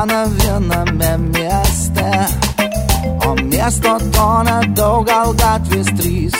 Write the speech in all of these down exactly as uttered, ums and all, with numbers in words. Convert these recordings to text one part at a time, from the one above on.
gyvena viename mieste, o miesto to nedaug, gal gatvės trys.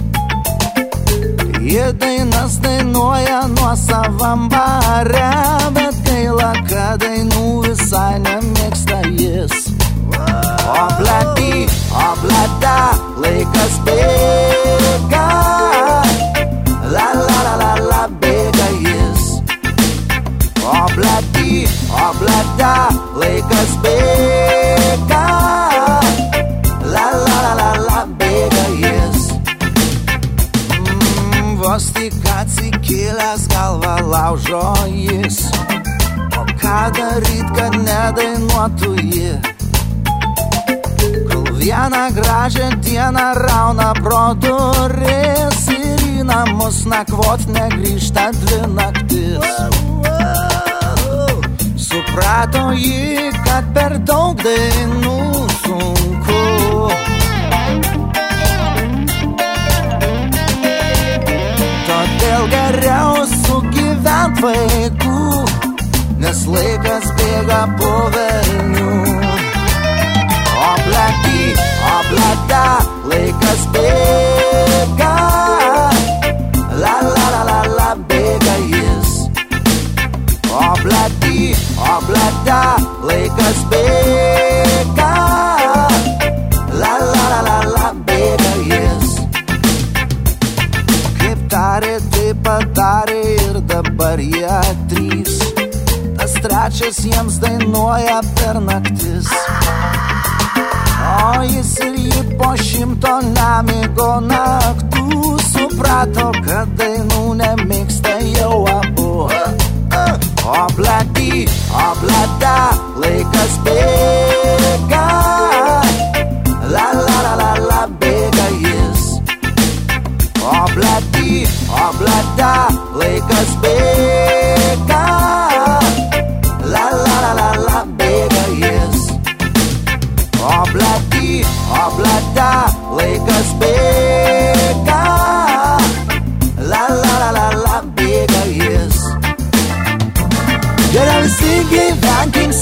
Jie dainas dainuoja nuosavam bare, bet gaila, kad dainų visai nemėgsta jis. O blady, o blada, laikas bėga, la la la la la bėga jis. O blady, o blada, laikas bėga, la la la la la bėga jis. Mm, vos tik atsikėlęs galvą laužo jis. O ką daryt, kad nedainuotų ji? Vieną gražią dieną rauna pro duris ir į namus nakvot negrįžta dvi naktis. Suprato ji, kad per daug dainų sunku. Todėl geriau sugyvent vaikų, nes laikas bėga po velnių. O blady, o blada, laikas bėga, la la la la la bėga jis. O blady, o blada, laikas bėga, la la la la la bėga jis. Kaip tarė, taip padarė ir dabar jie trys. Tas trečias jiems dainuoja per naktis. O jis ir jį po šimto nemigo naktų suprato, kad dainų nemėgsta jau abu. O blady, o blada, laikas bėga, la la la la la bėga jis. O blady, o blada, laikas bėga, la la la la la bėga jis. O blady, o blada, laikas bėga, la la la la la bėga jis. Geriau visi gyvenkim